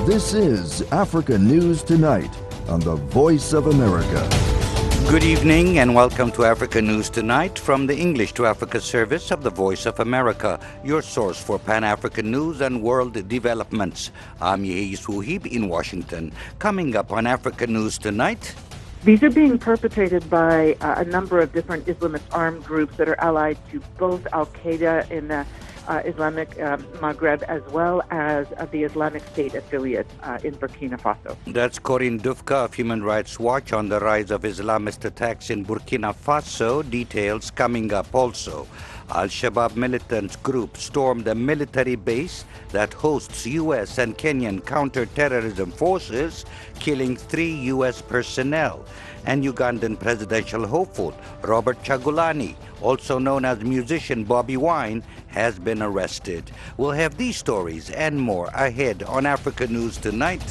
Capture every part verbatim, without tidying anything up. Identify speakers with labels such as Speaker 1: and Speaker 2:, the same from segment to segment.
Speaker 1: This is Africa News Tonight on the Voice of America.
Speaker 2: Good evening and welcome to Africa News Tonight from the English to Africa service of the Voice of America, your source for Pan-African news and world developments. I'm Yehiz Wuhib in Washington. Coming up on Africa News Tonight.
Speaker 3: These are being perpetrated by uh, a number of different Islamist armed groups that are allied to both Al-Qaeda in the uh, Islamic uh, Maghreb as well as uh, the Islamic State affiliate uh, in Burkina Faso.
Speaker 2: That's Corinne Dufka of Human Rights Watch on the rise of Islamist attacks in Burkina Faso. Details coming up also. Al-Shabaab militant group stormed a military base that hosts U S and Kenyan counter-terrorism forces, killing three U S personnel. And Ugandan presidential hopeful Robert Kyagulanyi, also known as musician Bobi Wine, has been arrested. We'll have these stories and more ahead on Africa News Tonight.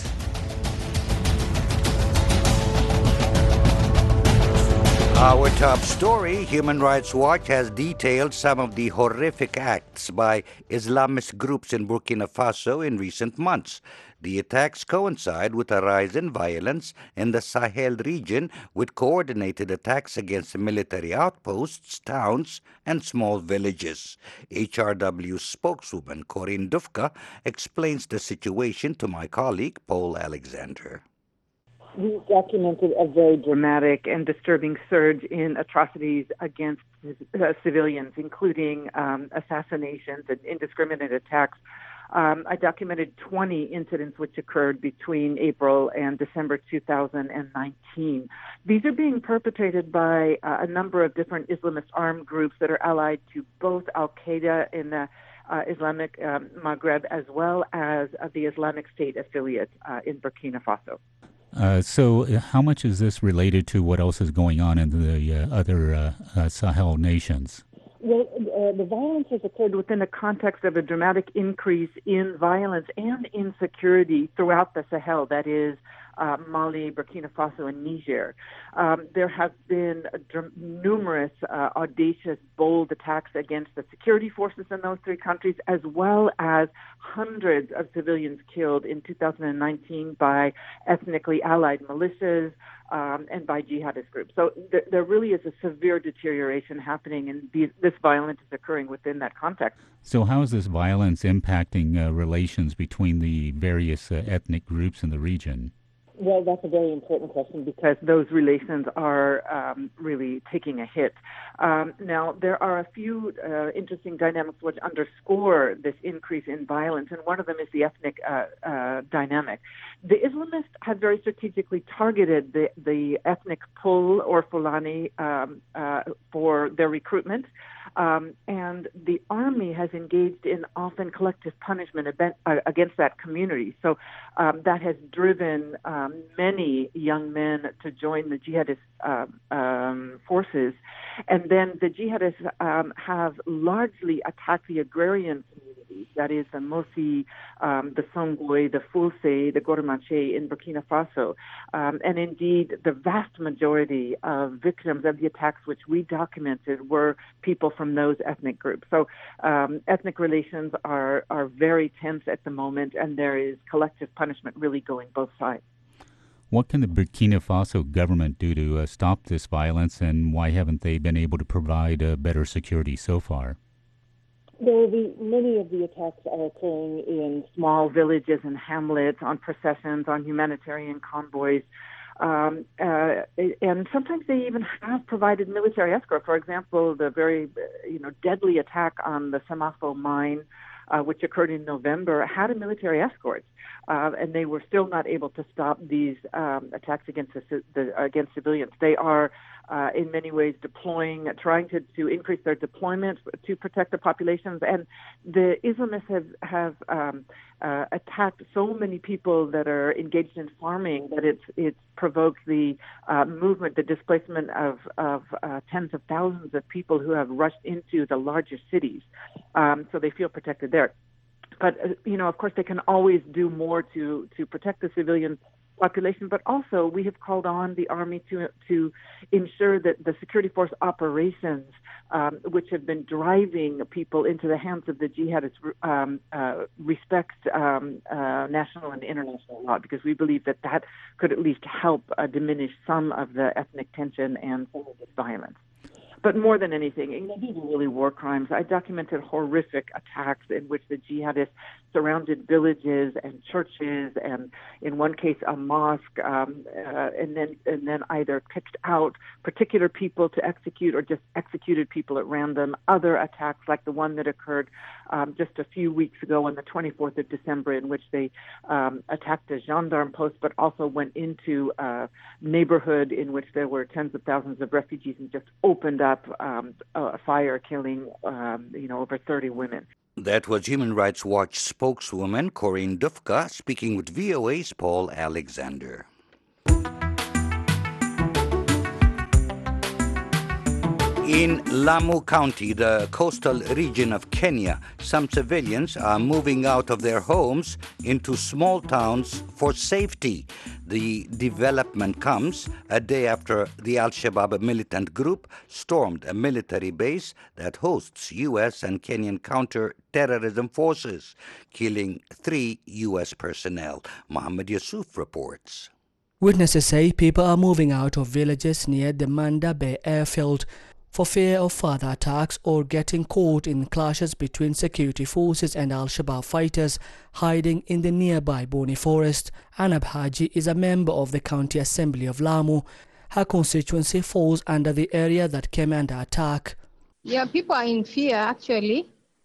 Speaker 2: Our top story, Human Rights Watch has detailed some of the horrific acts by Islamist groups in Burkina Faso in recent months. The attacks coincide with a rise in violence in the Sahel region, with coordinated attacks against military outposts, towns, and small villages. H R W spokeswoman Corinne Dufka explains the situation to my colleague Paul Alexander.
Speaker 3: We documented a very dramatic and disturbing surge in atrocities against uh, civilians, including um, assassinations and indiscriminate attacks. Um, I documented twenty incidents which occurred between April and December two thousand nineteen. These are being perpetrated by uh, a number of different Islamist armed groups that are allied to both Al-Qaeda in the uh, Islamic um, Maghreb as well as uh, the Islamic State affiliate uh, in Burkina Faso.
Speaker 4: Uh, so how much is this related to what else is going on in the uh, other uh, uh, Sahel nations?
Speaker 3: Well, uh, the violence has occurred within the context of a dramatic increase in violence and insecurity throughout the Sahel, that is, uh, Mali, Burkina Faso, and Niger. Um, there have been dr- numerous uh, audacious, bold attacks against the security forces in those three countries, as well as hundreds of civilians killed in two thousand nineteen by ethnically allied militias, Um, and by jihadist groups. So th- there really is a severe deterioration happening, and these, this violence is occurring within that context.
Speaker 4: So how is this violence impacting uh, relations between the various uh, ethnic groups in the region?
Speaker 3: Well, that's a very important question because those relations are um, really taking a hit. Um, now, there are a few uh, interesting dynamics which underscore this increase in violence, and one of them is the ethnic uh, uh, dynamic. The Islamists have very strategically targeted the, the ethnic Pul or Fulani um, uh, for their recruitment, um, and the army has engaged in often collective punishment event, uh, against that community. So um, that has driven um, many young men to join the jihadist uh, um, forces. And then the jihadists um, have largely attacked the agrarian communities, that is the Mosi, um, the Songwe, the Fulse, the Gormache in Burkina Faso. Um, and indeed, the vast majority of victims of the attacks which we documented were people from those ethnic groups. So um, ethnic relations are, are very tense at the moment, and there is collective punishment really going both sides.
Speaker 4: What can the Burkina Faso government do to uh, stop this violence, and why haven't they been able to provide uh, better security so far?
Speaker 3: Well, the, many of the attacks are occurring in small villages and hamlets, on processions, on humanitarian convoys. Um, uh, and sometimes they even have provided military escort. For example, the very, you know, deadly attack on the Samafo mine, uh, which occurred in November, had a military escort. Uh, and they were still not able to stop these um, attacks against the, the, against civilians. They are, uh, in many ways, deploying, trying to, to increase their deployment to protect the populations. And the Islamists have have um, uh, attacked so many people that are engaged in farming that it's it's provoked the uh, movement, the displacement of of uh, tens of thousands of people who have rushed into the larger cities. Um, so they feel protected there. But, uh, you know, of course, they can always do more to, to protect the civilian population, but also we have called on the army to to ensure that the security force operations, um, which have been driving people into the hands of the jihadists, um, uh, respect um, uh, national and international law, because we believe that that could at least help uh, diminish some of the ethnic tension and some of this violence. But more than anything, you know, these are really war crimes. I documented horrific attacks in which the jihadists surrounded villages and churches, and in one case a mosque, um, uh, and then and then either picked out particular people to execute or just executed people at random. Other attacks, like the one that occurred um, just a few weeks ago on the twenty-fourth of December, in which they um, attacked a gendarme post, but also went into a neighborhood in which there were tens of thousands of refugees and just opened up Um, a fire, killing um, you know over thirty women.
Speaker 2: That was Human Rights Watch spokeswoman Corinne Dufka speaking with V O A's Paul Alexander. In Lamu County, the coastal region of Kenya, some civilians are moving out of their homes into small towns for safety. The development comes a day after the Al-Shabaab militant group stormed a military base that hosts U S and Kenyan counter-terrorism forces, killing three U S personnel. Mohammed Yusuf reports.
Speaker 5: Witnesses say people are moving out of villages near the Manda Bay airfield for fear of further attacks or getting caught in clashes between security forces and Al-Shabaab fighters hiding in the nearby Boni forest. Anab Haji is a member of the County Assembly of Lamu. Her constituency falls under the area that came under attack.
Speaker 6: Yeah, people are in fear actually,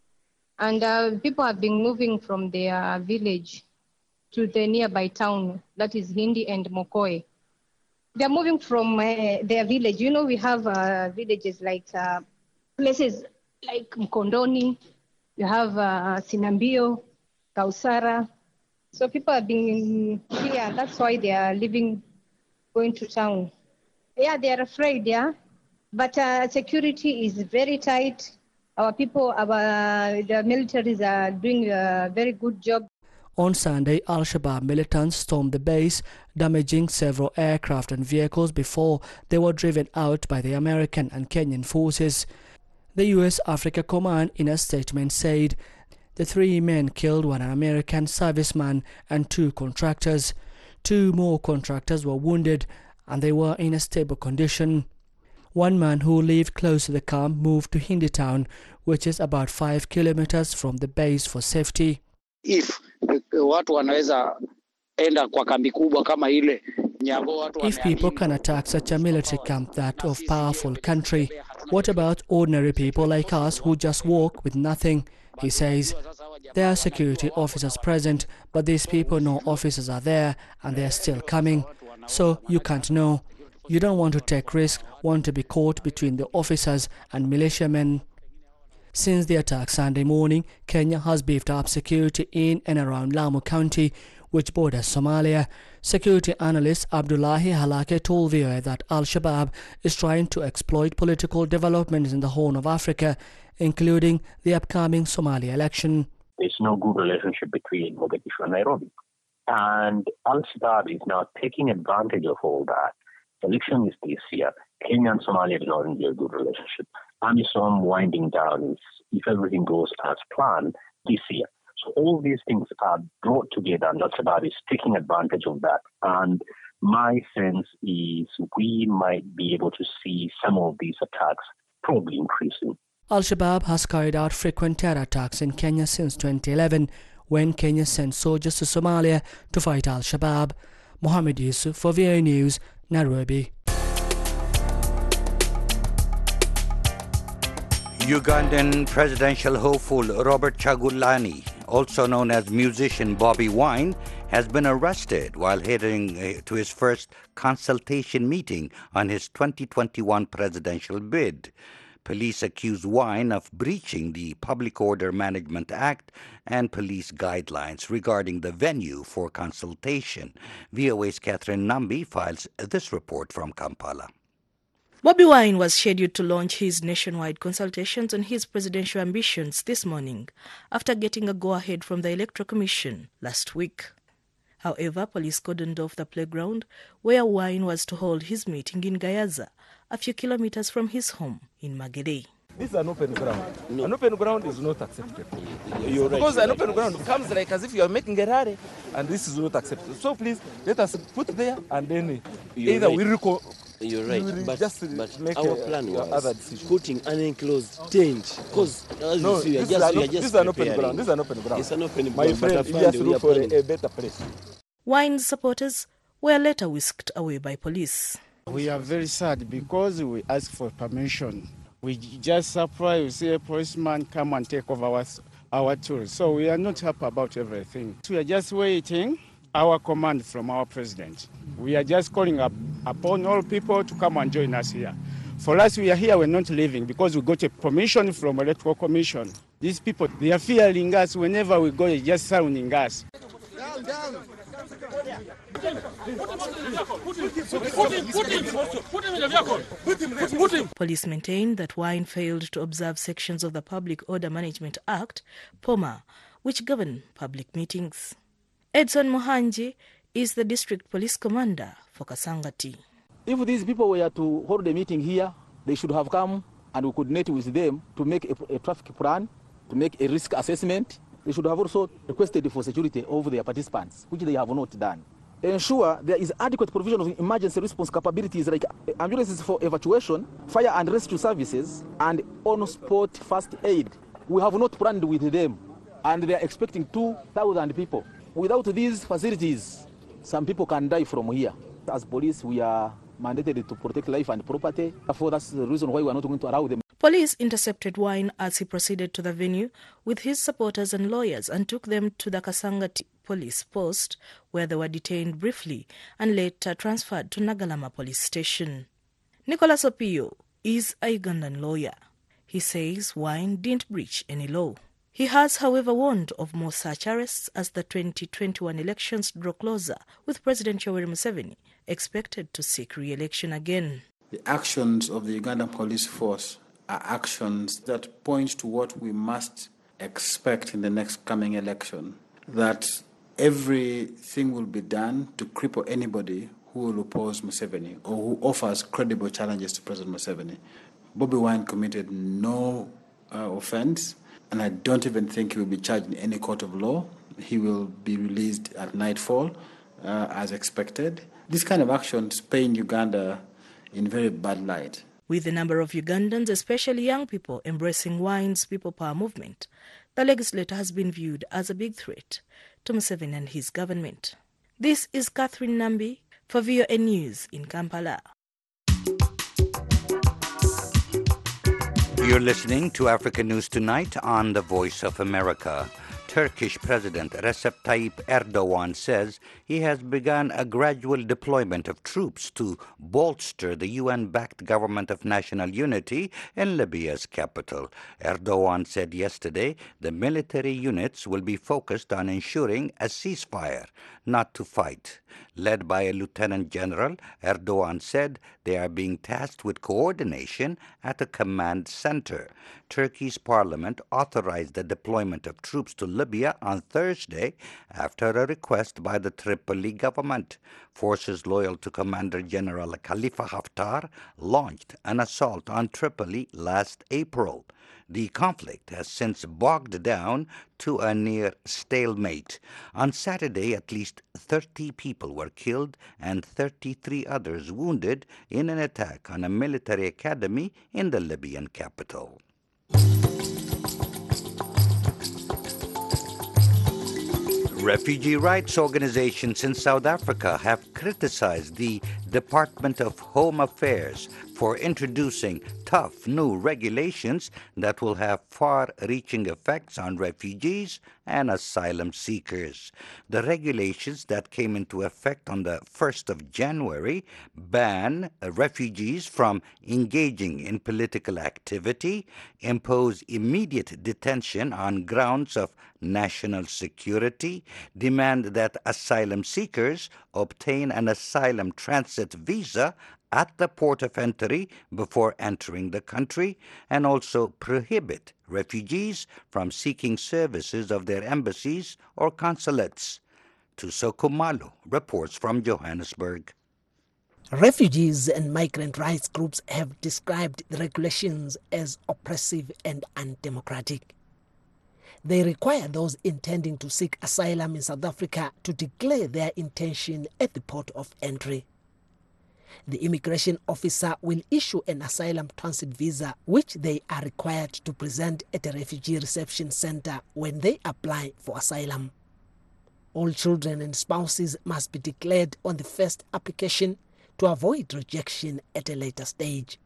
Speaker 6: and uh, people have been moving from their village to the nearby town, that is Hindi and Mokoe. They're moving from uh, their village. You know, we have uh, villages like uh, places like Mkondoni, you have uh, Sinambio, Kausara. So people are being here. That's why they are leaving, going to town. Yeah, they are afraid, yeah. But uh, security is very tight. Our people, our the militaries are doing a very good job.
Speaker 5: On Sunday, Al-Shabaab militants stormed the base, damaging several aircraft and vehicles before they were driven out by the American and Kenyan forces. The U S Africa Command, in a statement, said the three men killed one American serviceman and two contractors. Two more contractors were wounded, and they were in a stable condition. One man who lived close to the camp moved to Hindi Town, which is about five kilometers from the base, for safety.
Speaker 7: If watu wanaweza enda kwa kambi kubwa kama ile Nyango, watu
Speaker 5: if people can attack such a military camp that of powerful country, what about ordinary people like us who just walk with nothing? He says. There are security officers present, but these people know officers are there and they are still coming. So you can't know. You don't want to take risk, want to be caught between the officers and militiamen. Since the attack Sunday morning, Kenya has beefed up security in and around Lamu County, which borders Somalia. Security analyst Abdullahi Halake told V O A that Al-Shabaab is trying to exploit political developments in the Horn of Africa, including the upcoming Somalia election.
Speaker 8: There's no good relationship between Mogadishu and Nairobi. And Al-Shabaab is now taking advantage of all that. The election is this year. Kenya and Somalia do not enjoy a good relationship. AMISOM winding down is, if everything goes as planned, this year. So all these things are brought together, and Al-Shabaab is taking advantage of that. And my sense is we might be able to see some of these attacks probably increasing.
Speaker 5: Al-Shabaab has carried out frequent terror attacks in Kenya since twenty eleven, when Kenya sent soldiers to Somalia to fight Al-Shabaab. Mohammed Yusuf for V O A News, Nairobi.
Speaker 2: Ugandan presidential hopeful Robert Kyagulanyi, also known as musician Bobby Wine, has been arrested while heading to his first consultation meeting on his twenty twenty-one presidential bid. Police accuse Wine of breaching the Public Order Management Act and police guidelines regarding the venue for consultation. V O A's Catherine Nambi files this report from Kampala.
Speaker 9: Bobby Wine was scheduled to launch his nationwide consultations on his presidential ambitions this morning after getting a go-ahead from the Electoral Commission last week. However, police cordoned off the playground where Wine was to hold his meeting in Gayaza, a few kilometers from his home in Magere.
Speaker 10: This is an open ground. No. An open ground is not acceptable.
Speaker 11: You're
Speaker 10: because
Speaker 11: right,
Speaker 10: an
Speaker 11: right,
Speaker 10: open
Speaker 11: right.
Speaker 10: ground comes like as if you are making a rally, and this is not acceptable. So please, let us put there, and then
Speaker 11: You're
Speaker 10: either
Speaker 11: right.
Speaker 10: we reco-
Speaker 11: You're right,
Speaker 10: we will
Speaker 11: but,
Speaker 10: just
Speaker 11: but
Speaker 10: make
Speaker 11: our
Speaker 10: a,
Speaker 11: plan
Speaker 10: a,
Speaker 11: was
Speaker 10: other decision.
Speaker 11: putting an enclosed tent. Because as
Speaker 10: No,
Speaker 11: you see, we are
Speaker 10: this,
Speaker 11: just,
Speaker 10: is an,
Speaker 11: we are
Speaker 10: op-
Speaker 11: just
Speaker 10: this is an open
Speaker 11: preparing.
Speaker 10: ground. This is an open ground.
Speaker 11: It's an open
Speaker 10: My
Speaker 11: ground, but
Speaker 10: friend,
Speaker 11: I
Speaker 10: you
Speaker 11: find
Speaker 10: just
Speaker 11: we
Speaker 10: look
Speaker 11: are
Speaker 10: for
Speaker 11: planning.
Speaker 10: a, a better place.
Speaker 9: Wine's supporters were later whisked away by police.
Speaker 12: We are very sad because we asked for permission. We just surprised, we see a policeman come and take over our, our tools. So we are not happy about everything. We are just waiting our command from our president. We are just calling up upon all people to come and join us here. For us, we are here, we're not leaving because we got a permission from Electoral Commission. These people, they are fearing us. Whenever we go, they're just surrounding us.
Speaker 13: Down, down.
Speaker 9: Police maintained that Wine failed to observe sections of the Public Order Management Act, P O M A, which govern public meetings. Edson Mohanji is the district police commander for Kasangati.
Speaker 14: If these people were to hold a meeting here, they should have come and we coordinate with them to make a, a traffic plan, to make a risk assessment. They should have also requested for security of their participants, which they have not done. Ensure there is adequate provision of emergency response capabilities like ambulances for evacuation, fire and rescue services, and on-spot first aid. We have not planned with them, and they are expecting two thousand people. Without these facilities, some people can die from here. As police, we are mandated to protect life and property. Therefore, that's the reason why we are not going to allow them.
Speaker 9: Police intercepted Wine as he proceeded to the venue with his supporters and lawyers and took them to the Kasangati police post, where they were detained briefly and later transferred to Nagalama police station. Nicholas Opio is a Ugandan lawyer. He says Wine didn't breach any law. He has, however, warned of more such arrests as the twenty twenty-one elections draw closer, with President Yoweri Museveni expected to seek re-election again.
Speaker 15: The actions of the Ugandan police force are actions that point to what we must expect in the next coming election, that everything will be done to cripple anybody who will oppose Museveni or who offers credible challenges to President Museveni. Bobby Wine committed no uh, offense, and I don't even think he will be charged in any court of law. He will be released at nightfall, uh, as expected. This kind of actions paint Uganda in very bad light.
Speaker 9: With the number of Ugandans, especially young people, embracing Wine's People Power movement, the legislator has been viewed as a big threat to Museveni and his government. This is Catherine Nambi for V O A News in Kampala.
Speaker 2: You're listening to Africa News Tonight on the Voice of America. Turkish President Recep Tayyip Erdogan says he has begun a gradual deployment of troops to bolster the U N-backed government of national unity in Libya's capital. Erdogan said yesterday the military units will be focused on ensuring a ceasefire, not to fight. Led by a lieutenant general, Erdogan said they are being tasked with coordination at a command center. Turkey's parliament authorized the deployment of troops to Libya on Thursday after a request by the Tripoli government. Forces loyal to Commander General Khalifa Haftar launched an assault on Tripoli last April. The conflict has since bogged down to a near stalemate. On Saturday, at least thirty people were killed and thirty-three others wounded in an attack on a military academy in the Libyan capital. Refugee rights organizations in South Africa have criticized the Department of Home Affairs for introducing tough new regulations that will have far-reaching effects on refugees and asylum seekers. The regulations that came into effect on the first of January ban refugees from engaging in political activity, impose immediate detention on grounds of national security, demand that asylum seekers obtain an asylum transit visa at the port of entry before entering the country, and also prohibit refugees from seeking services of their embassies or consulates. Tuso Kumalo reports from Johannesburg.
Speaker 13: Refugees and migrant rights groups have described the regulations as oppressive and undemocratic. They require those intending to seek asylum in South Africa to declare their intention at the port of entry. The immigration officer will issue an asylum transit visa, which they are required to present at a refugee reception center when they apply for asylum. All children and spouses must be declared on the first application to avoid rejection at a later stage.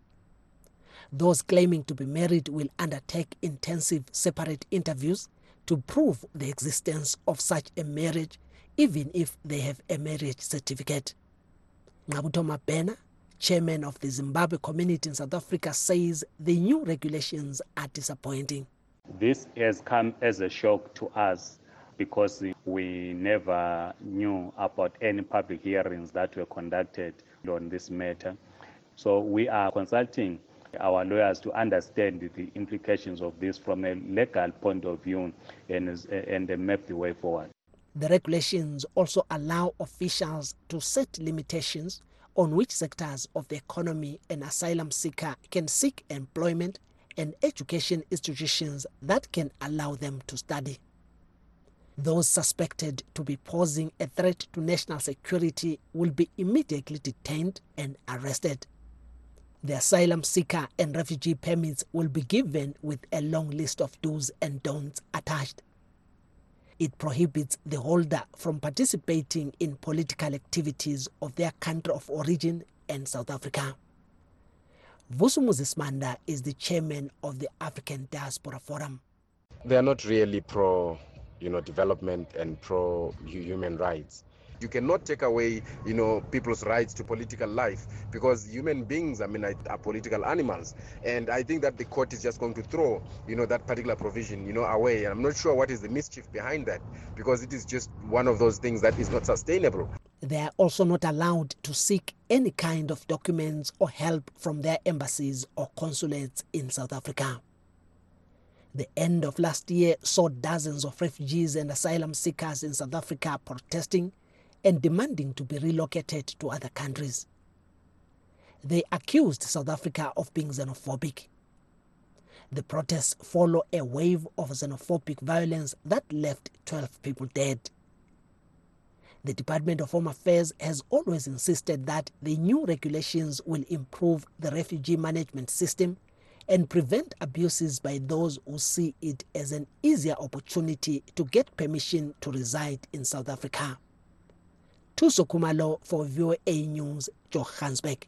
Speaker 13: Those claiming to be married will undertake intensive separate interviews to prove the existence of such a marriage, even if they have a marriage certificate. Ngabuto Mabena, chairman of the Zimbabwe community in South Africa, says the new regulations are disappointing.
Speaker 16: This has come as a shock to us because we never knew about any public hearings that were conducted on this matter. So we are consulting our lawyers to understand the implications of this from a legal point of view and, and map the way forward.
Speaker 13: The regulations also allow officials to set limitations on which sectors of the economy an asylum seeker can seek employment and education institutions that can allow them to study. Those suspected to be posing a threat to national security will be immediately detained and arrested. The asylum seeker and refugee permits will be given with a long list of do's and don'ts attached. It prohibits the holder from participating in political activities of their country of origin and South Africa. Vusumuzi Smanda is the chairman of the African Diaspora Forum.
Speaker 17: They are not really pro, you know, development and pro human rights. You cannot take away, you know, people's rights to political life because human beings, I mean, are, are political animals. And I think that the court is just going to throw, you know, that particular provision, you know, away. And I'm not sure what is the mischief behind that because it is just one of those things that is not sustainable.
Speaker 13: They are also not allowed to seek any kind of documents or help from their embassies or consulates in South Africa. The end of last year saw dozens of refugees and asylum seekers in South Africa protesting and demanding to be relocated to other countries. They accused South Africa of being xenophobic. The protests follow a wave of xenophobic violence that left twelve people dead. The Department of Home Affairs has always insisted that the new regulations will improve the refugee management system and prevent abuses by those who see it as an easier opportunity to get permission to reside in South Africa. Tuso Kumalo for V O A News, Johannesburg.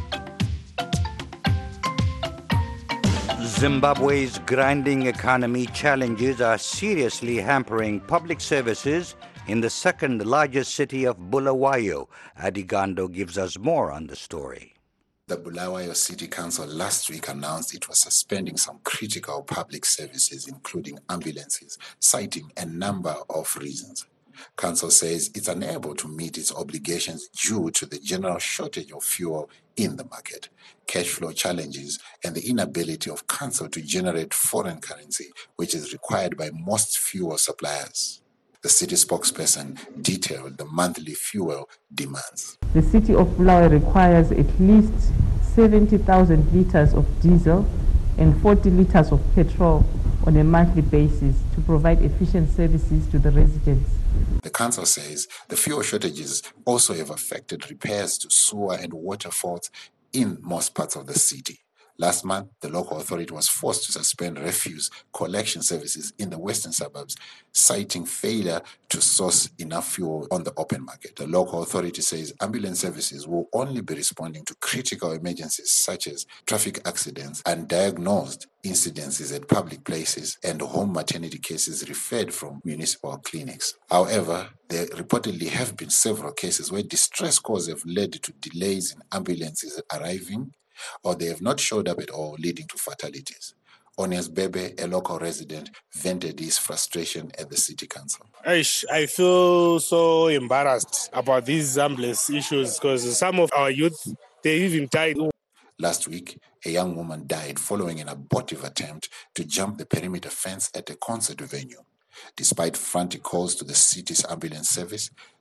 Speaker 2: Zimbabwe's grinding economy challenges are seriously hampering public services in the second largest city of Bulawayo. Adigando gives us more on the story.
Speaker 18: The Bulawayo City Council last week announced it was suspending some critical public services, including ambulances, citing a number of reasons. Council says it's unable to meet its obligations due to the general shortage of fuel in the market, cash flow challenges, and the inability of Council to generate foreign currency, which is required by most fuel suppliers. The city spokesperson detailed the monthly fuel demands.
Speaker 19: The city of Bulawayo requires at least seventy thousand litres of diesel and forty litres of petrol on a monthly basis to provide efficient services to the residents.
Speaker 18: The council says the fuel shortages also have affected repairs to sewer and water faults in most parts of the city. Last month, the local authority was forced to suspend refuse collection services in the western suburbs, citing failure to source enough fuel on the open market. The local authority says ambulance services will only be responding to critical emergencies such as traffic accidents, undiagnosed incidences at public places, and home maternity cases referred from municipal clinics. However, there reportedly have been several cases where distress calls have led to delays in ambulances arriving, or they have not showed up at all, leading to fatalities. Onias Bebe, a local resident, vented his frustration at the city council.
Speaker 20: I feel so embarrassed about these ambulance issues because some of our youth, they even died.
Speaker 18: Last week, a young woman died following an abortive attempt to jump the perimeter fence at a concert venue. Despite frantic calls to the city's ambulance service,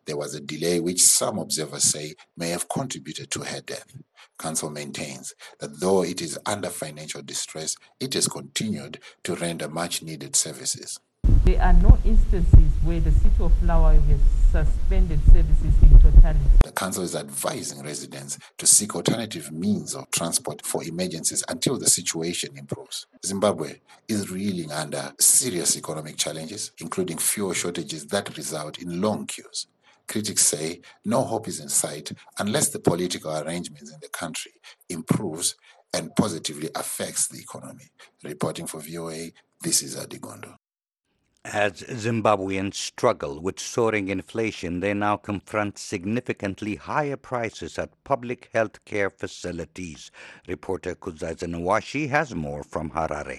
Speaker 18: there was a delay which some observers say may have contributed to her death. Council maintains that though it is under financial distress, it has continued to render much-needed services.
Speaker 19: There are no instances where the City of Bulawayo has suspended services in totality.
Speaker 18: The council is advising residents to seek alternative means of transport for emergencies until the situation improves. Zimbabwe is reeling under serious economic challenges, including fuel shortages that result in long queues. Critics say no hope is in sight unless the political arrangements in the country improves and positively affects the economy. Reporting for V O A, this is Adigondo.
Speaker 2: As Zimbabweans struggle with soaring inflation, they now confront significantly higher prices at public health care facilities. Reporter Kudzai Zenawashi has more from Harare.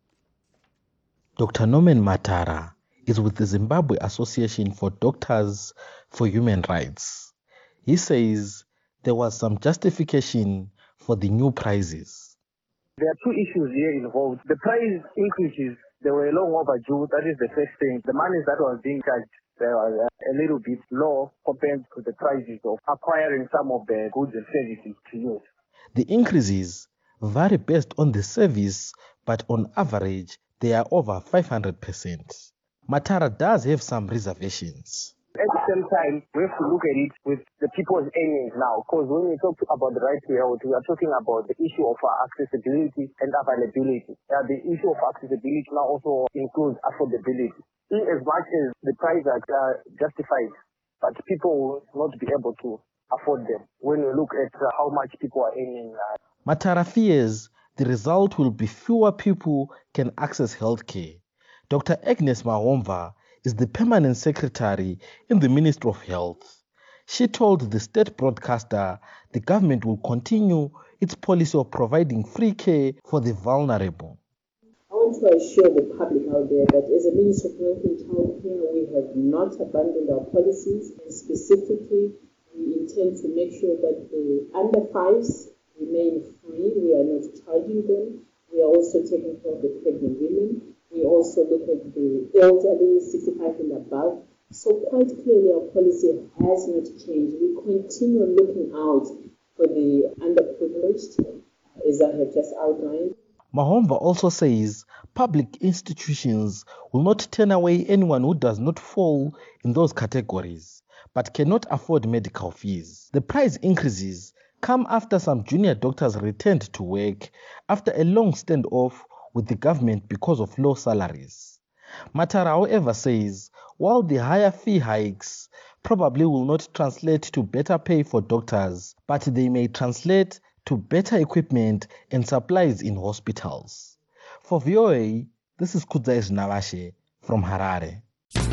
Speaker 21: Doctor Norman Matara is with the Zimbabwe Association for Doctors for Human Rights. He says there was some justification for the new prices.
Speaker 22: There are two issues here involved. The price increases, they were long overdue. That is the first thing. The monies that was being charged, they were a little bit low compared to the prices of acquiring some of the goods and services to use.
Speaker 21: The increases vary based on the service, but on average, they are over five hundred percent. Matara does have some reservations.
Speaker 22: At the same time, we have to look at it with the people's earnings now, because when we talk about the right to health, we are talking about the issue of accessibility and availability. Uh, the issue of accessibility now also includes affordability. In as much as the prices are uh, justified, but people will not be able to afford them when we look at uh, how much people are earning. Uh,
Speaker 21: Matara fears the result will be fewer people can access healthcare. Doctor Agnes Mahomva is the permanent secretary in the Ministry of Health. She told the state broadcaster the government will continue its policy of providing free care for the vulnerable.
Speaker 23: I want to assure the public out there that as a Ministry of Health and Childcare, we have not abandoned our policies, and specifically we intend to make sure that the under fives remain free. We are not charging them. We are also taking care of the pregnant women. We also look at the elderly, sixty-five and above. So quite clearly our policy has not changed. We continue looking out for the underprivileged, as I have just outlined.
Speaker 21: Mahomva also says public institutions will not turn away anyone who does not fall in those categories, but cannot afford medical fees. The price increases come after some junior doctors returned to work after a long standoff with the government because of low salaries. Matara, however, says while the higher fee hikes probably will not translate to better pay for doctors, but they may translate to better equipment and supplies in hospitals. For V O A, this is Kudzai Zenawashi from Harare.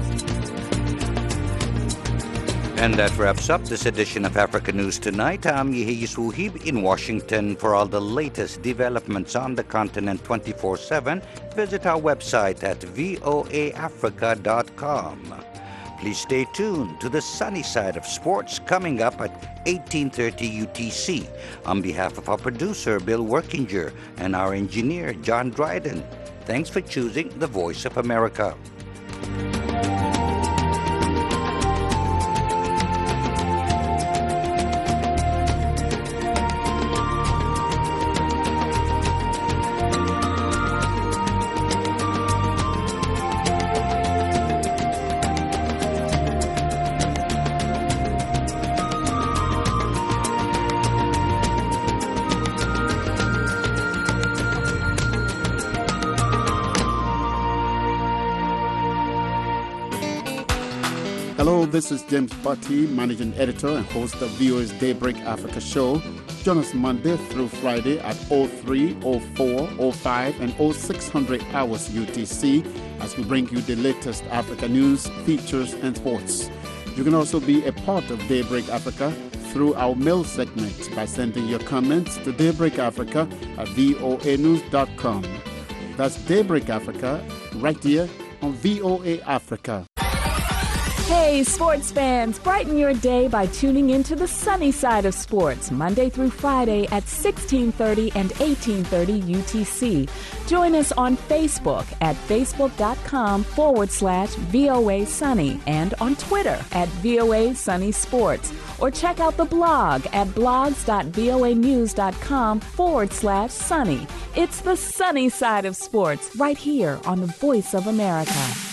Speaker 2: And that wraps up this edition of Africa News Tonight. I'm Yehi Suhib in Washington. For all the latest developments on the continent twenty-four seven, visit our website at voa africa dot com. Please stay tuned to the sunny side of sports coming up at eighteen thirty U T C. On behalf of our producer, Bill Workinger, and our engineer, John Dryden, thanks for choosing the Voice of America.
Speaker 24: Hello, this is James Butty, Managing Editor and host of V O A's Daybreak Africa show. Join us Monday through Friday at oh three, oh four, oh five, and oh six hundred hours U T C as we bring you the latest Africa news, features, and sports. You can also be a part of Daybreak Africa through our mail segment by sending your comments to Daybreak Africa at voa news dot com. That's Daybreak Africa right here on V O A Africa.
Speaker 1: Hey, sports fans, brighten your day by tuning into the sunny side of sports, Monday through Friday at sixteen thirty and eighteen thirty U T C. Join us on Facebook at facebook.com forward slash VOA Sunny and on Twitter at VOA Sunny Sports. Or check out the blog at blogs.voanews.com forward slash sunny. It's the sunny side of sports right here on the Voice of America.